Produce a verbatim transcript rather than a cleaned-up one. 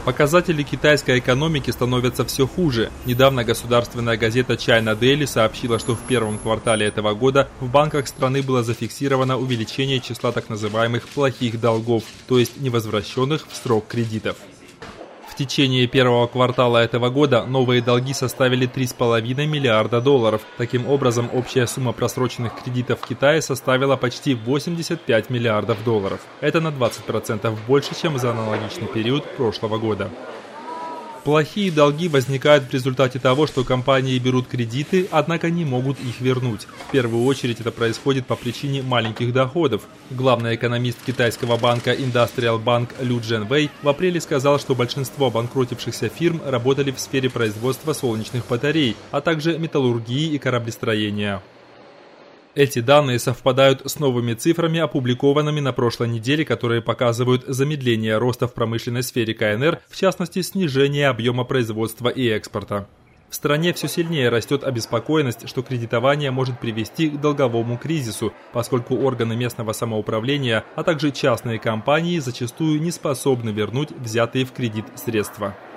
Показатели китайской экономики становятся все хуже. Недавно государственная газета China Daily сообщила, что в первом квартале этого года в банках страны было зафиксировано увеличение числа так называемых плохих долгов, то есть невозвращенных в срок кредитов. В течение первого квартала этого года новые долги составили три с половиной миллиарда долларов. Таким образом, общая сумма просроченных кредитов в Китае составила почти восемьдесят пять миллиардов долларов. Это на двадцать процентов больше, чем за аналогичный период прошлого года. Плохие долги возникают в результате того, что компании берут кредиты, однако не могут их вернуть. В первую очередь это происходит по причине маленьких доходов. Главный экономист китайского банка Industrial Bank Лю Дженвей в апреле сказал, что большинство обанкротившихся фирм работали в сфере производства солнечных батарей, а также металлургии и кораблестроения. Эти данные совпадают с новыми цифрами, опубликованными на прошлой неделе, которые показывают замедление роста в промышленной сфере ка эн эр, в частности, снижение объема производства и экспорта. В стране все сильнее растет обеспокоенность, что кредитование может привести к долговому кризису, поскольку органы местного самоуправления, а также частные компании зачастую не способны вернуть взятые в кредит средства.